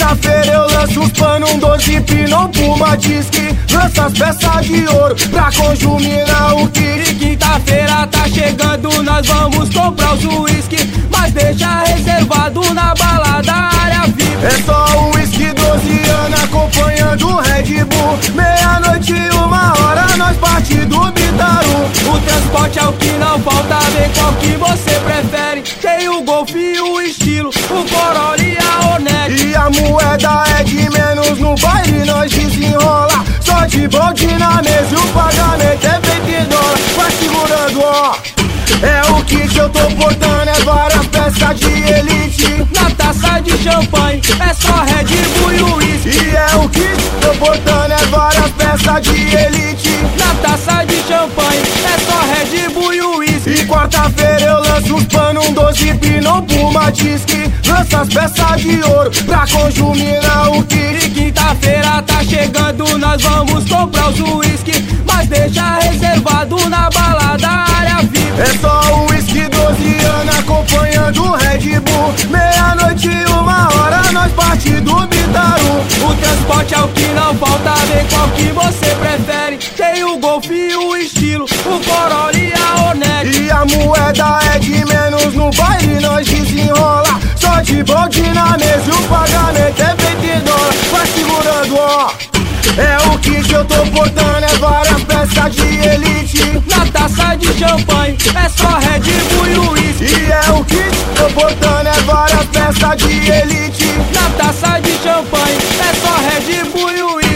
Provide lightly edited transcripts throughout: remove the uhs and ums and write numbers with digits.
quarta-feira eu lanço os pano, um 12 Pinot Puma Disque. Lança as peças de ouro pra conjuminar o kit. E quinta-feira tá chegando, nós vamos comprar os uísque, mas deixa reservado na balada área VIP. É só o uísque 12 anos acompanhando o Red Bull. Meia-noite e 1h nós parte do Bitaru. O transporte é o que não falta, vê qual que você prefere. Tem o Golf e o estilo, o Corolla e a Hornet. E a moeda é de menos, no baile nós desenrola. Só de bonde na mesa e o pagamento é feito em dólar. Vai segurando, ó. É o kit eu tô portando, é várias peças de elite. Na taça de champanhe é só Red Bull e uísque. E é o kit tô portando, é várias peças de elite. Na taça de champanhe é só Red Bull e uísque. E quarta-feira eu lanço os pano, um 12 Pinot Puma Disque. Lança as peças de ouro pra conjuminar o kit. E quinta-feira tá chegando, nós vamos comprar os uísque, mas deixa reservado na balada área VIP. É só o uísque 12 anos acompanhando o Red Bull. Meia-noite e 1h nós parte do Bitaru. O transporte é o que não falta, vê qual que você prefere. Tem o Golf e o estilo, o Corolla e a Hornet. E a moeda é de menos, no baile nós desenrola. Só de bonde na mesa e o pagamento é feito em dólar. Vai segurando, ó. É o kit eu tô portando, é várias peças de elite. Na taça de champanhe é só Red Bull e uísque. E é o kit tô portando, é várias peças de elite. Na taça de champanhe é só Red Bull e uísque.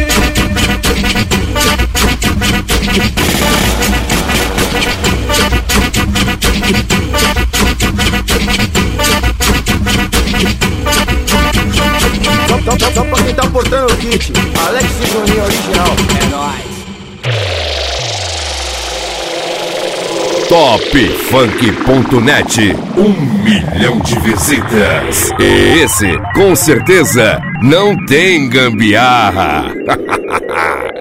Só pra quem tá portando o kit, Alex e Juninho original. É nóis. Topfunk.net, 1 milhão de visitas. E esse, com certeza, não tem gambiarra.